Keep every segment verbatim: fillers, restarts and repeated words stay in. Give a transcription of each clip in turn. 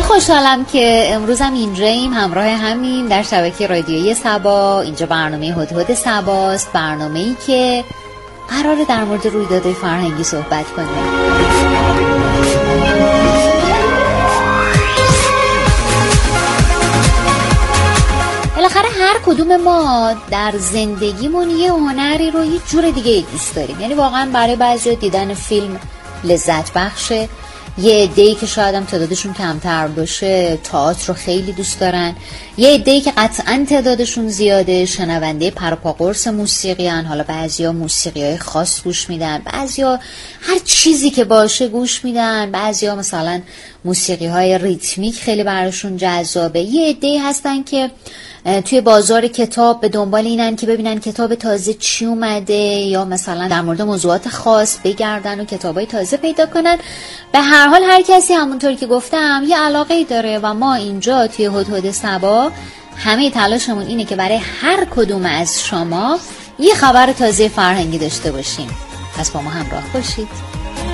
خوشحالم که امروزم اینجاییم، همراه همین در شبکه رادیویی سبا. اینجا برنامه هدهد سباست، برنامه‌ای که قراره در مورد رویدادهای فرهنگی صحبت کنه. بالاخره هر کدوم ما در زندگیمون یه هنری رو یه جور دیگه دوست داریم. یعنی واقعا برای بعضیا دیدن فیلم لذت بخشه، یه عده‌ای که شاید هم تعدادشون کمتر باشه تئاتر رو خیلی دوست دارن، یه عده‌ای که قطعاً تعدادشون زیاده شنونده پروپاقرص موسیقی ان. حالا بعضیا موسیقی‌های خاص گوش میدن، بعضیا هر چیزی که باشه گوش میدن، بعضیا مثلا موسیقی‌های ریتمیک خیلی براشون جذابه. یه عده‌ای هستن که توی بازار کتاب به دنبال اینن که ببینن کتاب تازه چی اومده، یا مثلا در مورد موضوعات خاص بگردن و کتابای تازه پیدا کنن. به هر حال هر کسی همونطور که گفتم یه علاقه‌ای داره و ما اینجا توی هدهد سبا همه تلاشمون اینه که برای هر کدوم از شما یه خبر تازه فرهنگی داشته باشیم. پس با ما همراه باشید.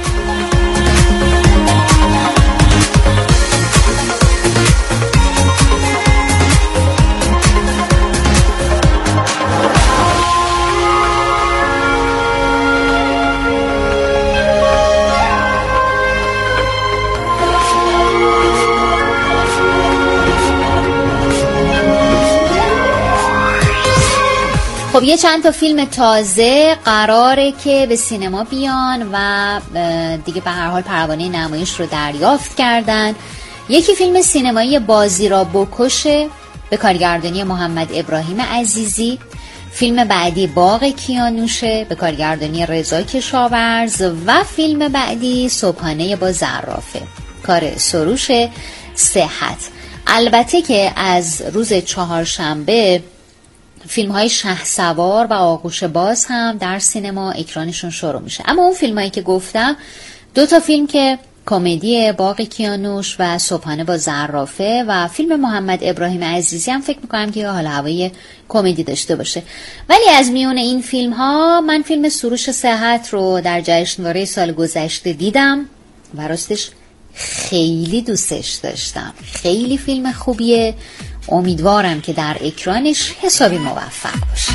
خب یه چند تا فیلم تازه قراره که به سینما بیان و دیگه به هر حال پروانه نمایش رو دریافت کردن. یکی فیلم سینمایی بازی را بکشه به کارگردانی محمد ابراهیم عزیزی، فیلم بعدی باغ کیانوشه به کارگردانی رضا کشاورز و فیلم بعدی صبحانه با زرافه کار سروش صحت. البته که از روز چهارشنبه فیلم های شهسوار و آغوش باز هم در سینما اکرانشون شروع میشه. اما اون فیلم هایی که گفتم دو تا فیلم که کمدی باغ کیانوش و صبحانه با زرافه و فیلم محمد ابراهیم عزیزی هم فکر میکنم که حال هوای کمدی داشته باشه. ولی از میون این فیلم ها من فیلم سروش صحت رو در جشنواره سال گذشته دیدم و راستش خیلی دوستش داشتم. خیلی فیلم خوبیه، امیدوارم که در اکرانش حسابی موفق باشه.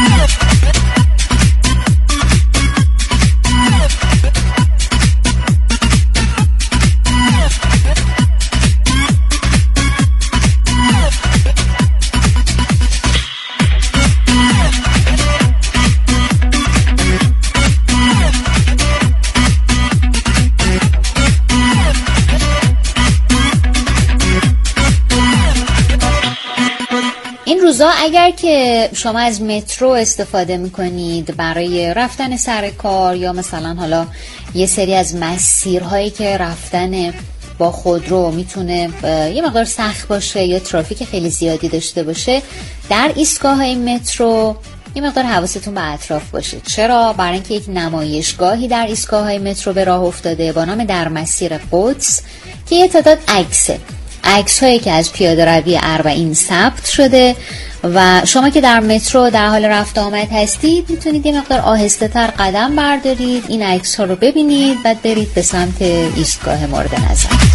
روزا اگر که شما از مترو استفاده میکنید برای رفتن سر کار، یا مثلا حالا یه سری از مسیرهایی که رفتن با خودرو میتونه یه مقدار سخت باشه یا ترافیک خیلی زیادی داشته باشه، در ایستگاه‌های مترو یه مقدار حواستون به اطراف باشه. چرا؟ برای اینکه یک نمایشگاهی در ایستگاه‌های مترو به راه افتاده با نام در مسیر قدس که یه تعداد عکسه عکس هایی که از پیاده روی اربعین ثبت شده و شما که در مترو در حال رفت آمد هستید میتونید یه مقدار آهسته تر قدم بردارید، این عکس ها رو ببینید، بعد برید به سمت ایستگاه مورد نظرتون.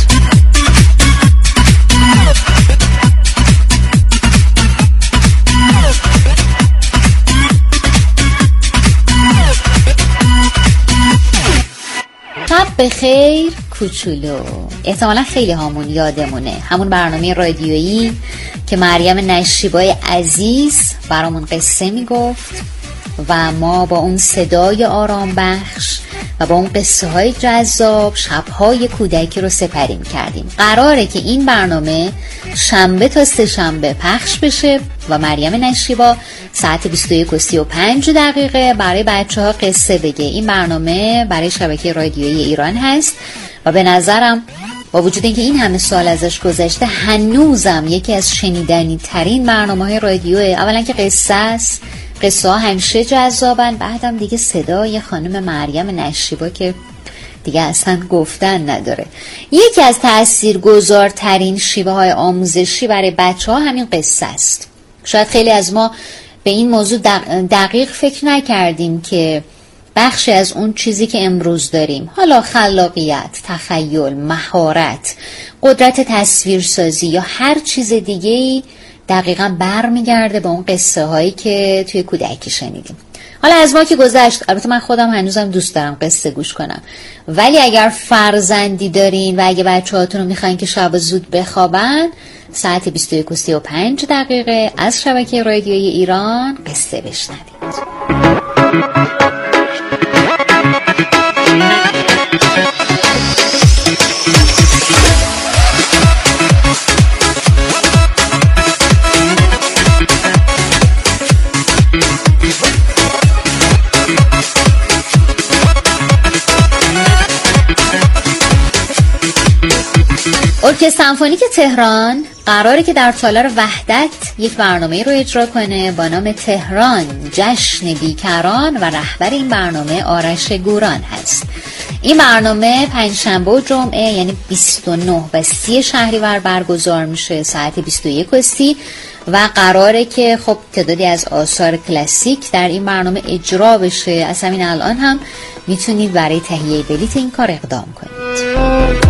شب بخیر کوچولو. احتمالا خیلی هامون یادمونه همون برنامه رادیویی که مریم نشیبای عزیز برامون قصه میگفت و ما با اون صدای آرام بخش و با اون قصه های جذاب شبهای کودکی رو سپری میکردیم. قراره که این برنامه شنبه تا سه شنبه پخش بشه و مریم نشیبا ساعت بیست و یک و سی و پنج دقیقه برای بچه ها قصه بگه. این برنامه برای شبکه رادیویی ایران هست و به نظرم با وجود اینکه این همه سال ازش گذشته هنوزم یکی از شنیدنی ترین برنامه های رادیوه. اولا که قصه است، قصه ها همیشه جذابن، بعدم دیگه صدای خانم مریم نشیبا که دیگه اصلا گفتن نداره. یکی از تاثیرگذارترین شیوه های آموزشی برای بچه ها همین قصه است. شاید خیلی از ما به این موضوع دقیق فکر نکردیم که بخشی از اون چیزی که امروز داریم، حالا خلاقیت، تخیل، مهارت، قدرت تصویرسازی یا هر چیز دیگه‌ای، دقیقاً برمیگرده به اون قصه هایی که توی کودکی شنیدیم. حالا از ما که گذشت، البته من خودم هنوزم دوست دارم قصه گوش کنم، ولی اگر فرزندی دارین و اگه بچه‌هاتون رو میخواین که شب زود بخوابن، ساعت بیست و یک و سی و پنج دقیقه از شبکه رادیویی ایران قصه بشنوید. ارکستر سمفونیک تهران قراره که در تالار وحدت یک برنامه رو اجرا کنه با نام تهران جشن بیکران و رهبر این برنامه آرش گوران هست. این برنامه پنجشنبه و جمعه یعنی بیست و نه و سی شهریور برگزار میشه ساعت بیست و یک و سی و قراره که خب تعدادی از آثار کلاسیک در این برنامه اجرا بشه. از همین الان هم میتونید برای تهیه بلیط این کار اقدام کنید.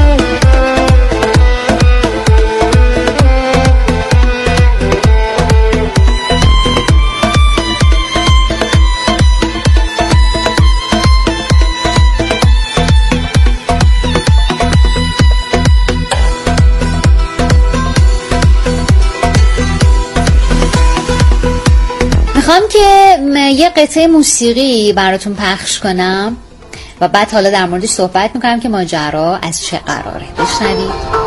میخوام که یه قطعه موسیقی براتون پخش کنم و بعد حالا در موردش صحبت میکنم که ماجرا از چه قراره. بشنوید.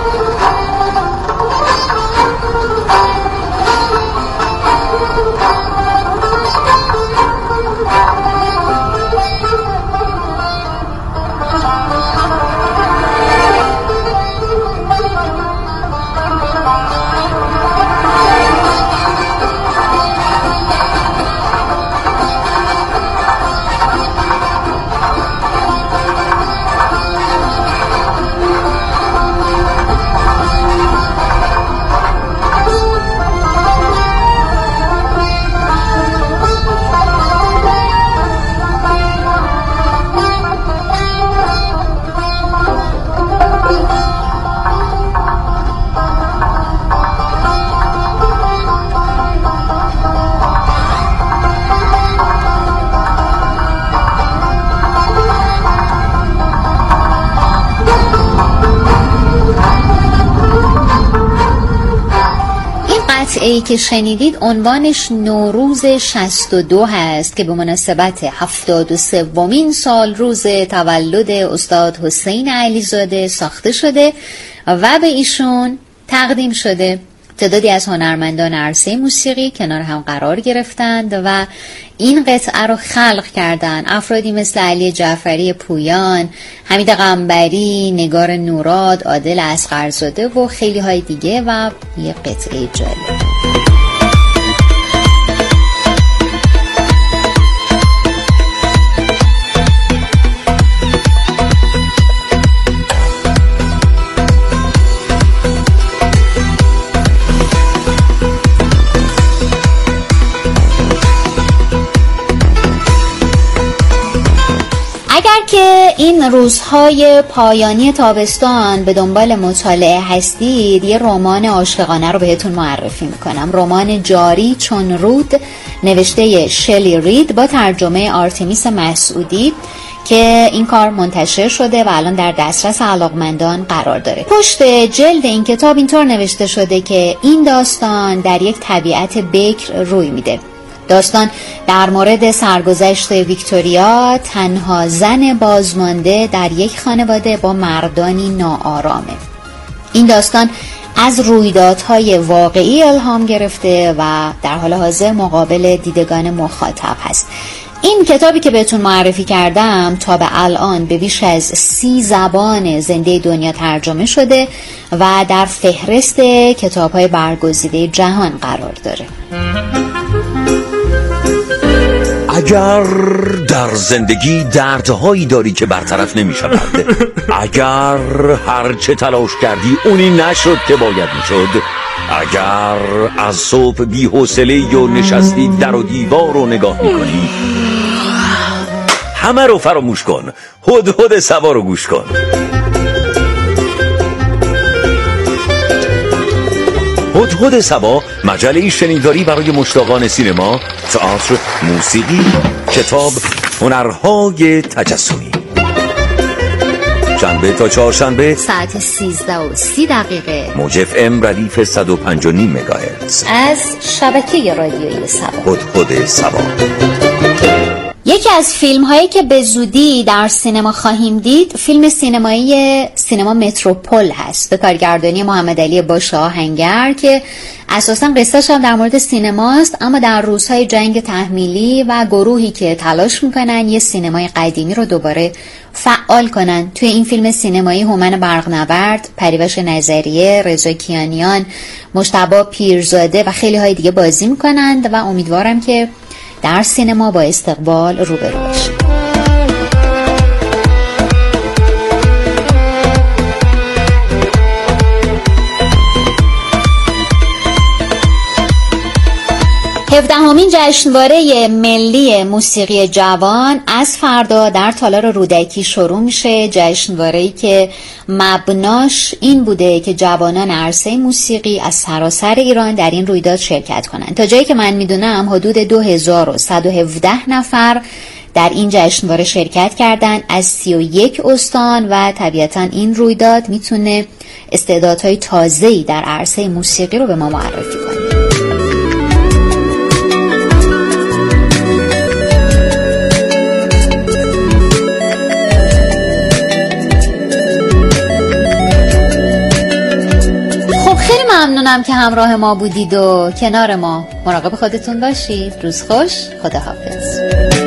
ای که شنیدید عنوانش نوروز شصت و دو هست که به مناسبت هفتاد و سومین سال روز تولد استاد حسین علیزاده ساخته شده و به ایشون تقدیم شده. تعدادی از هنرمندان عرصه موسیقی کنار هم قرار گرفتند و این قطعه رو خلق کردن. افرادی مثل علی جعفری پویان، حمید قنبری، نگار نوراد، عادل اصغرزاده و خیلی های دیگه و یه قطعه جالب. که این روزهای پایانی تابستان به دنبال مطالعه هستید، یه رمان عاشقانه رو بهتون معرفی میکنم. رمان جاری چون رود نوشته شلی رید با ترجمه آرتمیس مسعودی که این کار منتشر شده و الان در دسترس علاقمندان قرار داره. پشت جلد این کتاب اینطور نوشته شده که این داستان در یک طبیعت بکر روی میده. داستان در مورد سرگذشت ویکتوریا، تنها زن بازمانده در یک خانواده با مردانی ناآرامه. این داستان از رویدادهای واقعی الهام گرفته و در حال حاضر مقابل دیدگان مخاطب هست. این کتابی که بهتون معرفی کردم تا به الان به بیش از سی زبان زنده دنیا ترجمه شده و در فهرست کتاب‌های برگزیده جهان قرار داره. اگر در زندگی دردهایی داری که برطرف نمی شود، اگر هرچه تلاش کردی اونی نشد که باید می شد، اگر از صبح بی حوصله و نشستی در و دیوار رو نگاه می کنی، همه رو فراموش کن، هدهد صبا رو گوش کن. هدهد صبا مجله شنیداری برای مشتاقان سینما، تئاتر، موسیقی، کتاب، هنرهای تجسمی. شنبه تا چهارشنبه ساعت سیزده و سی دقیقه موج اف ام ردیف صد و پنج و نیم مگاهرتز از شبکه رادیویی صبا. هدهد صبا. یکی از فیلم هایی که به زودی در سینما خواهیم دید فیلم سینمایی سینما متروپول هست به کارگردانی محمد علی باش آهنگر که اساسا قصه‌اش هم در مورد سینماست، اما در روزهای جنگ تحمیلی و گروهی که تلاش میکنن یه سینمای قدیمی رو دوباره فعال کنن. توی این فیلم سینمایی هومن برقنورد، پریوش نظریه، رضا کیانیان، مجتبی پیرزاده و خیلی های دیگه بازی میکنند و امیدوارم که در سینما با استقبال روبرو بشه. هفدهمین جشنواره ملی موسیقی جوان از فردا در تالار رودکی شروع میشه. جشنواره‌ای که مبناش این بوده که جوانان عرصه موسیقی از سراسر ایران در این رویداد شرکت کنند. تا جایی که من میدونم حدود دو هزار و صد و هفده نفر در این جشنواره شرکت کردند از سی و یک استان و طبیعتا این رویداد میتونه استعدادهای تازه‌ای در عرصه موسیقی رو به ما معرفی کنه. ممنونم که همراه ما بودید و کنار ما. مراقب خودتون باشید. روز خوش. خداحافظ.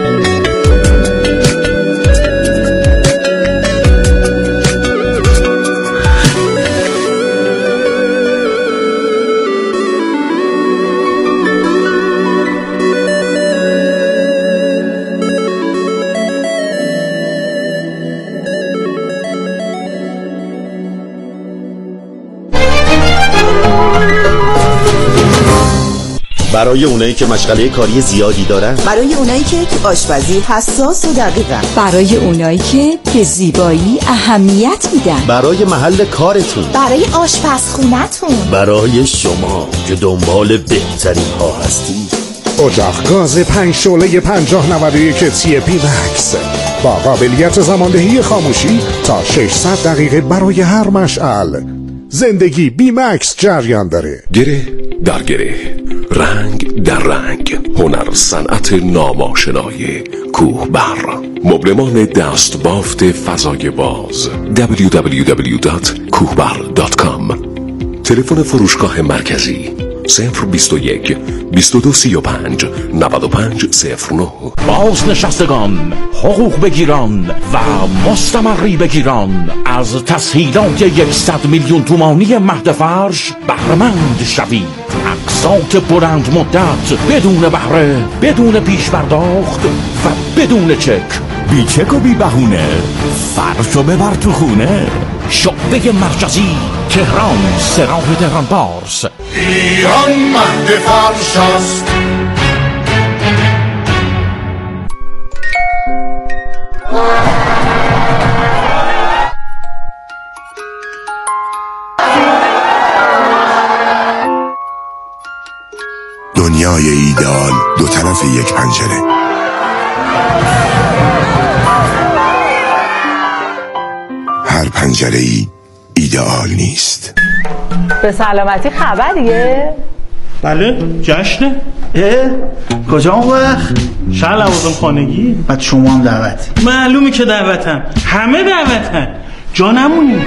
برای اونایی که مشغله کاری زیادی دارن، برای اونایی که تو آشپزی حساس و دقیقن، برای اونایی که به زیبایی اهمیت میدن، برای محل کارتون، برای آشپزخونتون، برای شما که دنبال بهترین ها هستی. اجاق گاز پنج شعله پنجاه نود و یک تی پی مکس با قابلیت زماندهی خاموشی تا ششصد دقیقه برای هر مشعل. زندگی بی مکس جریان داره. گره در گره، رنگ در رنگ، هنر صنعت ناماشنای کوهبر، مبلمان دست بافت فضای باز. دبلیو دبلیو دبلیو دات کوهبر دات کام. تلفن فروشگاه مرکزی صفر بیست و یک بیست و دو سی و پنج نود و پنج صفر نه. بازنشستگان، حقوق بگیران و مستمری بگیران از تسهیلات یکصد میلیون تومانی مهد فرش بهره‌مند شوید. اقساط بلند مدت بدون بهره، بدون پیش پرداخت و بدون چک. بی چک و بی بهونه، فرشو ببر تو خونه. شعبه مرکزی تهران، سراح تهران پارس. ایران مهد فرش است. دنیای ایدئال دو طرف یک پنجره. هر پنجره ای ایدئال نیست. به سلامتی خبریه؟ بله، جشنه. اه کجا اون وقت؟ شهر لوازم خانگی. بعد شما هم دعوتی؟ معلومه که دعوتم، همه دعوتن، جا نمونی.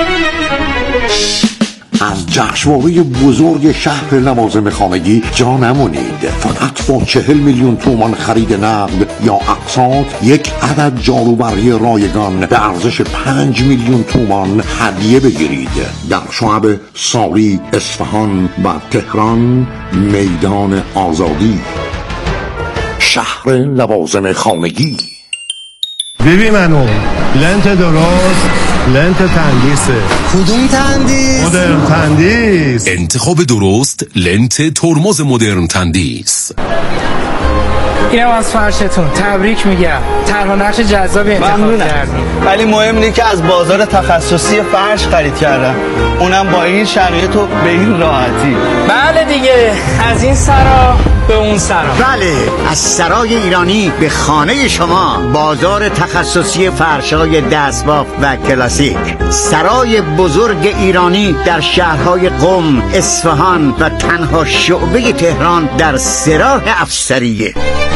از جشنواره بزرگ شهر لوازم خانگی جا نمونید. فقط با چهل میلیون تومان خرید نقد یا اقساط یک عدد جاروبرقی رایگان به ارزش پنج میلیون تومان هدیه بگیرید. در شعب ساری، اصفهان و تهران، میدان آزادی. شهر لوازم خانگی. ببین منو لنت درست، لنت تندیسه. کدوم تندیس؟ مدرن تندیس. انتخاب درست، لنت ترمز مدرن تندیس. اینم از فرشتون تبریک میگم. طرح نقش جذابی انتخاب کردیم. ولی مهم اینه که از بازار تخصصی فرش خرید کردم، اونم با این شرایط و به این راحتی. بله دیگه، از این سرا به اون سرا. بله، از سرای ایرانی به خانه شما. بازار تخصصی فرش‌های دستبافت و کلاسیک. سرای بزرگ ایرانی در شهرهای قم، اصفهان و تنها شعبه تهران در سراح افسریه.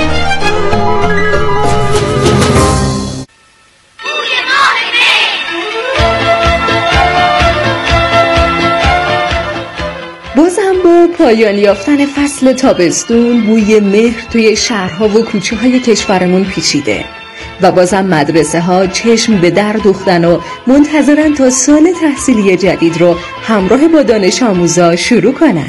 بازم با پایان یافتن فصل تابستون بوی مهر توی شهرها و کوچه های کشورمون پیچیده و بازم مدرسه ها چشم به در دوختن و منتظرن تا سال تحصیلی جدید رو همراه با دانش آموزا شروع کنن.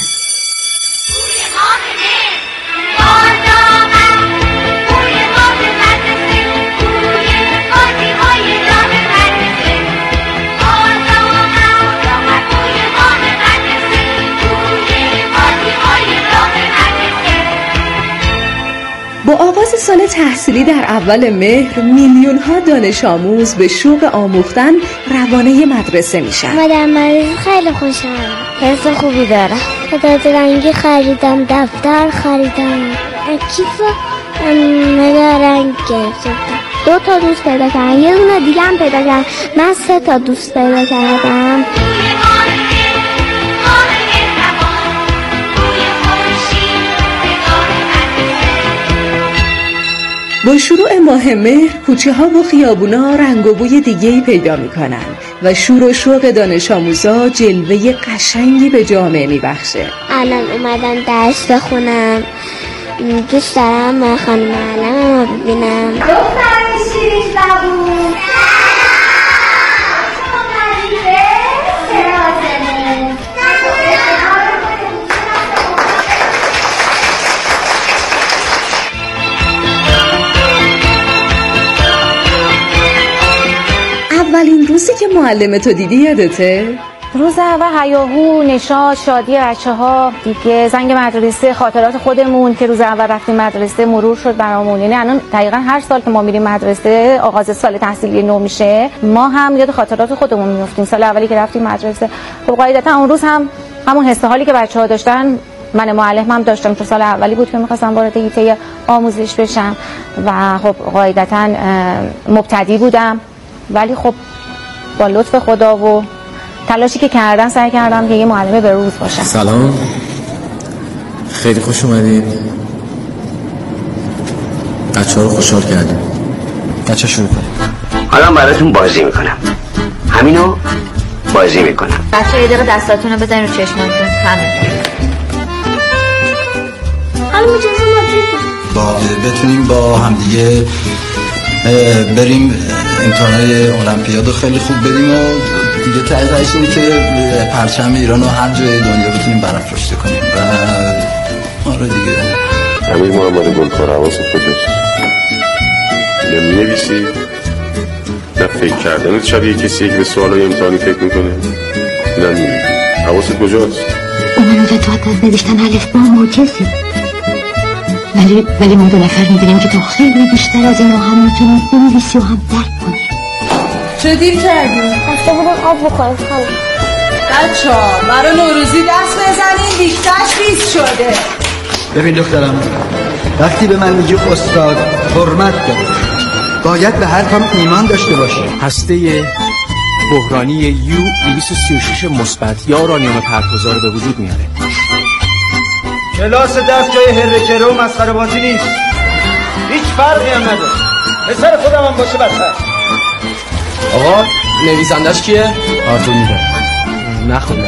با آغاز سال تحصیلی در اول مهر میلیون ها دانش آموز به شوق آموختن روانه مدرسه میشن. من در مدرسه خیلی خوشم، حس خوبی دارم. مداد رنگی خریدم، دفتر خریدم، کیف مداد رنگ گرفتم. دو تا دوست پیدا کردم، یه دونه دیگه هم پیدا کردم. من سه تا دوست پیدا کردم. با شروع ماه مهر کوچه ها و خیابونا رنگ و بوی دیگه‌ای پیدا میکنن و شور و شوق دانش آموزا جلوه قشنگی به جامعه میبخشه. الان اومدم درس بخونم، دوست دارم خانم معلم رو ببینم. دخترم شیرین زبون اولین روزی که معلمتو دیدی یادته؟ روز اول هیاهو، نشاط، شادی بچه ها دیگه، زنگ مدرسه، خاطرات خودمون که روز اول رفتیم مدرسه مرور شد برامون. یعنی الان دقیقاً هر سال که ما میریم مدرسه آغاز سال تحصیلی نو میشه، ما هم یاد خاطرات خودمون میافتیم. سال اولی که رفتیم مدرسه خب قاعدتا اون روز هم همون حس حالی که بچه‌ها داشتن من معلم هم داشتم، چون سال اولی بود که می‌خواستم وارد حیطه آموزش بشم و خب قاعدتا مبتدی بودم، ولی خب با لطف خدا و تلاشی که کردن سعی کردم که یه معلم به روز باشم. سلام، خیلی خوش اومدید. بچه ها رو خوشحال کردیم. بچه شروع کنیم. حالا براتون بازی میکنم، همینو بازی میکنم. بچه یه دقیقه دستاتون رو بزنید رو چشماتون. همین حالا مجازه با بتونیم با همدیگه بریم امتحانای المپیاد رو خیلی خوب بریم و دیگه تاییدش اینه که پرچم ایران رو هر جای دنیا بتونیم برافراشته کنیم و آره دیگه. امیر محمد گلکار، حواست کجاست؟ نه می‌نویسی؟ نه فکر کردنت شبیه کسیه که به سوالای امتحانی فکر میکنه؟ نه می‌نویسی. حواست کجاست؟ اونم تو حتی نوشتن الف با معجزه، ولی ولی ما دو نفر می‌بینیم که تو خیلی بیشتر از اینا هم می‌تونی بنویسی و هم درک کنی. چه دیر کردیم؟ رفته بودم آب بخورم خانم. بچه‌ها برای نوروزی دست بزنین، دیکته‌اش ریز شده. ببین دخترم، وقتی به من میگی استاد حرمت داری، باید به حرفم ایمان داشته باشی. هسته بحرانی یو دویست و سی و شش مثبت یا اورانیوم پرتوزا رو به وجود میاره. کلاس دست جای هرکره و مسخره بازی نیست، هیچ فرقی هم نداره. پسر خودم هم باشه بدتر. آقا نویسندش کیه؟ آرتور میده. نخونم.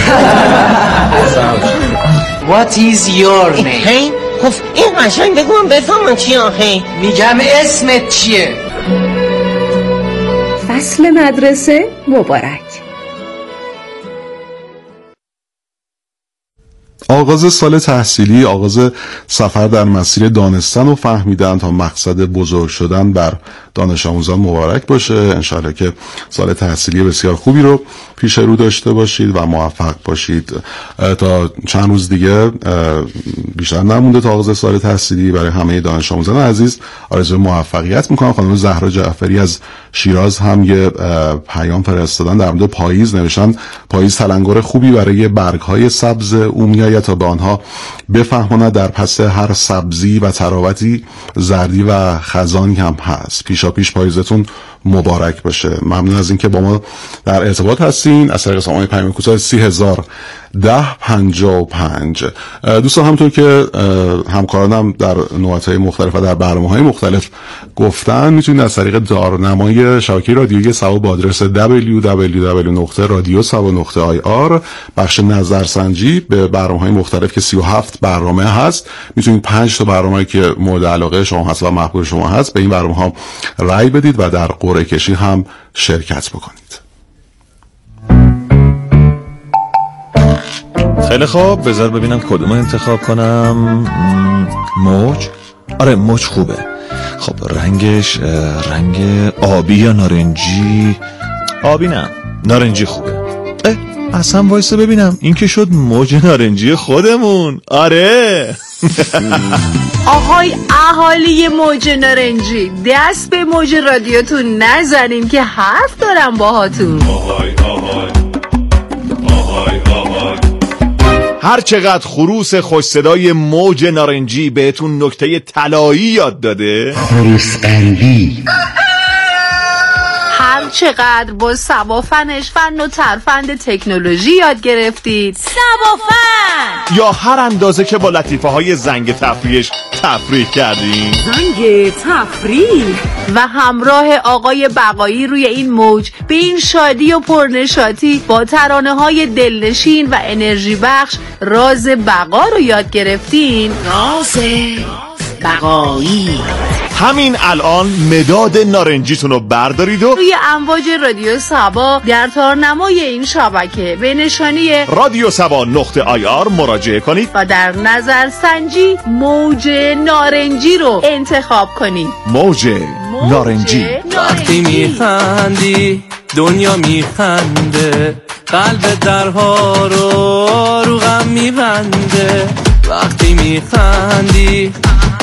What is your name؟ هی خب این قشنگ بگو من بفهمم چیه آخه؟ میگم اسمت چیه؟ فصل مدرسه مبارک. آغاز سال تحصیلی، آغاز سفر در مسیر دانستن و فهمیدن تا مقصد بزرگ شدن بر دانش آموزان مبارک باشه. انشاءالله که سال تحصیلی بسیار خوبی رو پیش رو داشته باشید و موفق باشید. تا چند روز دیگه بیشتر نمونده تا آغاز سال تحصیلی. برای همه دانش آموزان عزیز آرزوی موفقیت میکنم. خانم زهرا جعفری از شیراز هم یه پیام فرستادن در مورد پاییز، نوشتن پاییز تلنگر خوبی برای برگ‌های سبز او میآید تا به آنها بفهماند در پس هر سبزی و تراوتی زردی و خزانی هم هست. پیشا پیش پاییزتون مبارک باشه. ممنون از اینکه با ما در ارتباط هستین از طریق سامانه پیام کوتاه سی هزار ده پنجاه و پنج. دوستان همونطور که همکارانم در نقاطهای مختلف و در برنامه‌های مختلف گفتن، میتونید از طریق دارنمای شبکه رادیویی سبا با آدرس دبلیو دبلیو دبلیو دات رادیو سبا دات آی آر بخش نظرسنجی به برنامه‌های مختلف که سی و هفت برنامه هست، میتونید پنج تا برنامه‌ای که مورد علاقه شما هست و محبوب شما هست به این برنامه‌ها رأی بدید و در قرعه کشی هم شرکت بکنید. خیلی خوب، بذار ببینم کدوم انتخاب کنم. موج. آره موج خوبه. خب رنگش رنگ آبی یا نارنجی؟ آبی نه، نارنجی خوبه. اه اصلا وایسا ببینم، این که شد موج نارنجی خودمون. آره آهای اهالی موج نارنجی، دست به موج رادیوتون نزنین که حرف دارم باهاتون. آهای آهای آهای آهای. هر چقدر خروس خوش صدای موج نارنجی بهتون نکته طلایی یاد داده، خروس قلبی. هر چقدر با سبا فنش فن و ترفند تکنولوژی یاد گرفتید، سبا فن. یا هر اندازه که با لطیفه های زنگ تفریحش تفریح کردیم، زنگ تفریح، و همراه آقای بقایی روی این موج به این شادی و پرنشاطی با ترانه های دلنشین و انرژی بخش راز بقا رو یاد گرفتین. راز بقایی. همین الان مداد نارنجیتون رو بردارید و روی امواج رادیو سبا در تارنمای این شبکه به نشانی رادیو سبا نقطه آی آر مراجعه کنید و در نظر سنجی موج نارنجی رو انتخاب کنید. موج نارنجی. وقتی میخندی دنیا میخنده، قلب درها رو رو غم میبنده. وقتی میخندی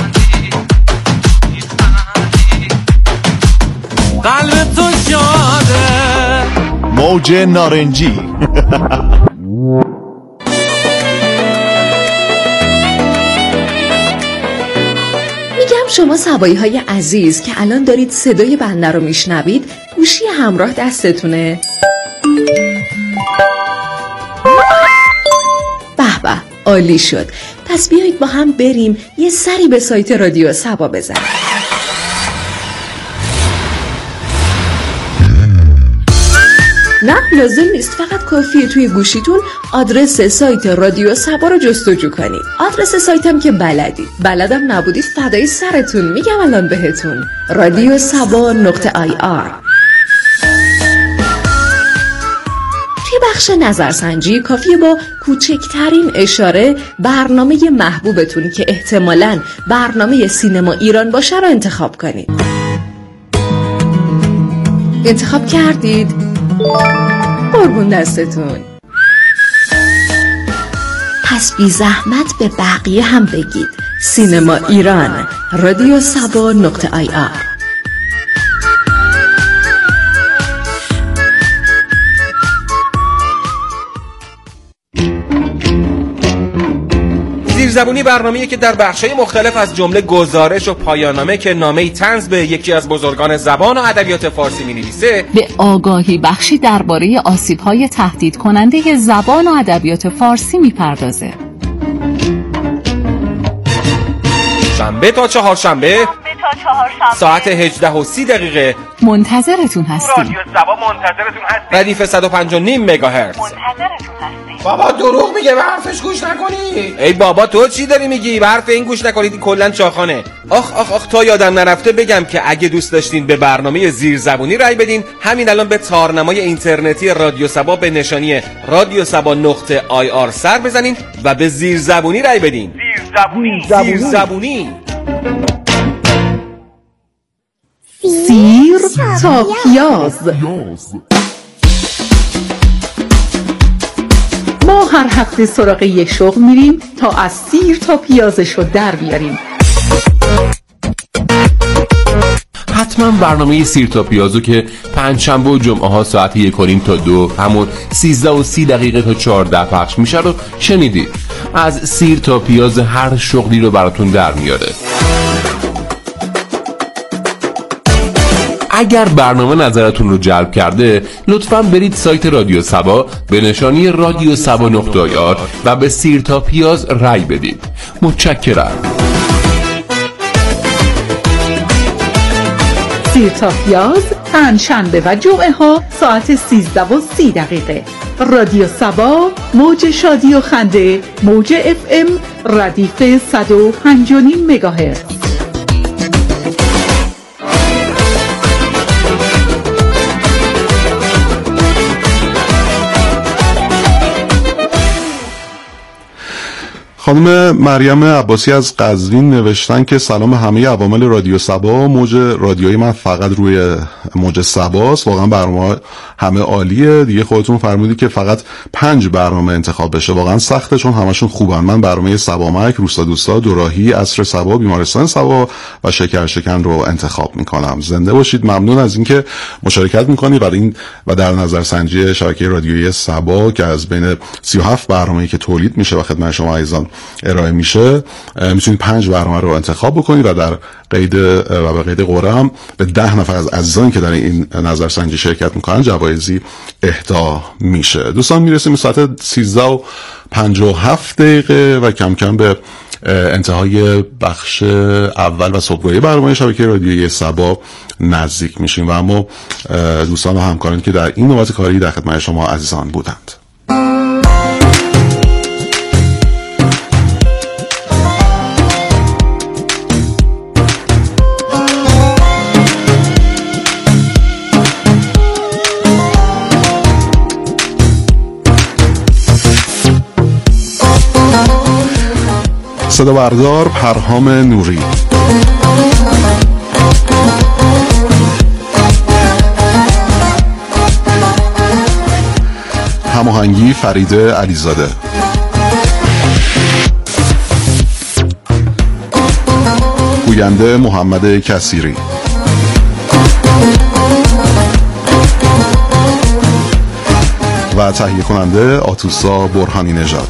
قلب تو جاده. موج نارنجی. میگم شما سبایی های عزیز که الان دارید صدای بنده رو میشنوید، گوشی همراه دستتونه؟ به به عالی شد. پس بیایید با هم بریم یه سری به سایت رادیو سبا بزنیم. نه لازم نیست، فقط کافیه توی گوشیتون آدرس سایت رادیو سبا رو جستجو کنید. آدرس سایتم که بلدید، بلدم نبودید فدای سرتون، میگم الان بهتون. رادیو سبا نقطه آی آر. توی بخش نظرسنجی کافیه با کوچکترین اشاره برنامه محبوبتون که احتمالاً برنامه سینما ایران باشه رو انتخاب کنید. انتخاب کردید؟ قربون دستتون. پس بی زحمت به بقیه هم بگید سینما ایران، رادیو سبا نقطه آی آر. زیرزبونی برنامه‌ای که در بخش‌های مختلف از جمله گزارش و پایان‌نامه که نامه‌ای طنز به یکی از بزرگان زبان و ادبیات فارسی می‌نویسه، به آگاهی بخشی درباره آسیب‌های تهدید کننده زبان و ادبیات فارسی می‌پردازه. شنبه تا چهارشنبه چهارشنبه ساعت هجده و سی دقیقه منتظرتون هستیم. رادیو سبا منتظرتون هستیم. ردیف صد و پنج و نیم مگاهرتز. منتظرتون هستیم. بابا دروغ میگه، به حرفش گوش نکنی. ای بابا تو چی داری میگی؟ به حرف این گوش نکنید، کلا چاخانه. آخ آخ آخ تا یادم نرفته بگم که اگه دوست داشتین به برنامه زیرزبونی رای بدین، همین الان به تارنمای اینترنتی رادیو سبا به نشانی رادیو سبا نقطه آی آر سر بزنین و به زیرزبونی رای بدین. زیرزبونی زیرزبونی سیر تا پیاز. ما هر هفته سراغ یک شغل میریم تا از سیر تا پیازشو در بیاریم. حتما برنامه سیر تا پیازو که پنجشنبه و جمعه ها ساعت یک و نیم تا دو، همون سیزده و سی دقیقه تا چهارده پخش میشه رو شنیدید. از سیر تا پیاز هر شغلی رو براتون در میاره. اگر برنامه نظرتون رو جلب کرده، لطفاً برید سایت رادیو سبا به نشانی رادیو سبا نقطه آی آر و به سیر تا پیاز رای بدید. متشکرم. سیر تا پیاز پنجشنبه و جمعه ها ساعت سیزده و سی دقیقه. رادیو سبا، موج شادی و خنده، موج اف ام، ردیف صد و پنج و نیم مگاهرتز. خانم مریم عباسی از قزوین نوشتن که سلام همه عوامل رادیو سبا، موج رادیویی من فقط روی موج سباست. واقعا برنامه همه عالیه. دیگه خودتون فرمودید که فقط پنج برنامه انتخاب بشه، واقعا سخته چون همشون خوبن. من برنامه سبامک، روستا دوستا، دوراهی، عصر سبا، بیمارستان سبا و شکر شکن رو انتخاب میکنم. زنده باشید. ممنون از اینکه مشارکت میکنید و این و در نظر سنجی شبکه رادیویی سبا که از بین سی و هفت برنامه‌ای که تولید میشه و خدمت شما عزیزان ارائه میشه، میتونید پنج برنامه رو انتخاب بکنید و در قید و به قید قرعه هم به ده نفر از عزیزانی که در این نظرسنجی شرکت میکنن جوایزی اهدا میشه. دوستان میرسیم ساعت سیزده و پنجاه و هفت دقیقه و کم کم به انتهای بخش اول و صبحگاهی برنامه شبکه رادیویی سبا نزدیک میشیم و اما دوستان و همکارانی که در این نوبت کاری در خدمت شما عزیزان بودند. صدا بردار پرهام نوری، هماهنگی فریده علیزاده، گوینده محمد کثیری، و تهیه کننده آتوسا برهانی نژاد.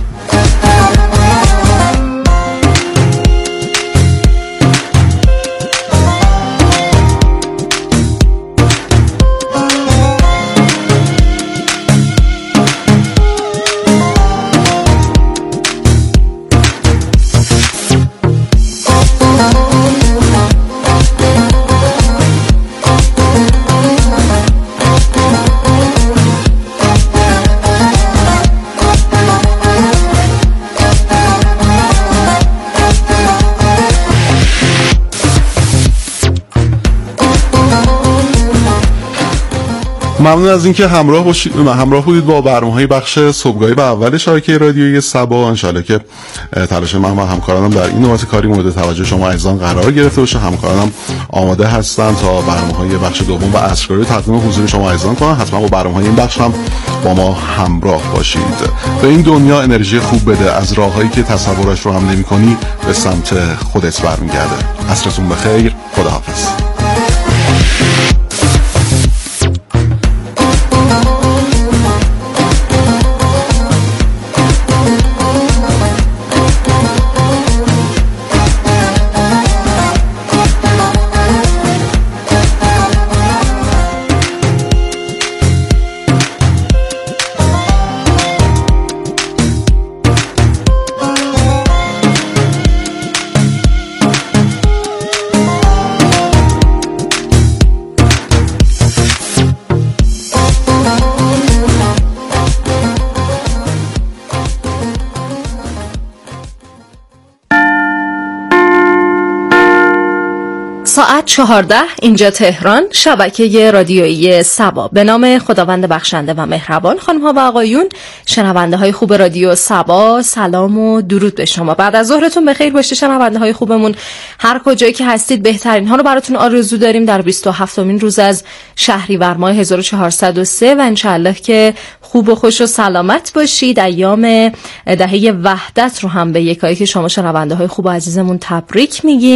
ممنون از اینکه همراه باشید همراه بودید با برنامه‌های بخش صبحگاهی و اول شبکه رادیویی سبا. ان شاءالله که تلاش من و همکارانم در این نوبت کاری مورد توجه شما عزیزان قرار گرفته باشه. همکارانم آماده هستن تا برنامه‌های بخش دوم و عصرگاهی تقدیم حضور شما عزیزان کنن. حتما با برنامه‌های این بخش هم با ما همراه باشید. به این دنیا انرژی خوب بده، از راههایی که تصورش رو هم نمی‌کنی به سمت خودت برمیگرده. عصرتون بخیر. خداحافظ. ساعت چهارده اینجا تهران، شبکه رادیویی سبا. به نام خداوند بخشنده و مهربان، خانم ها و آقایون شنونده های خوب رادیو سبا، سلام و درود به شما. بعد از ظهرتون بخیر باشه شنونده های خوبمون. هر کجایی که هستید بهترین ها رو براتون آرزو داریم در بیست و هفتمین روز از شهریور ماه هزار و چهارصد و سه و انشالله که خوب و خوش و سلامت باشید. ایام دهه وحدت رو هم به یکایی که شما شنونده های خوب و عزیزمون تبریک میگیم.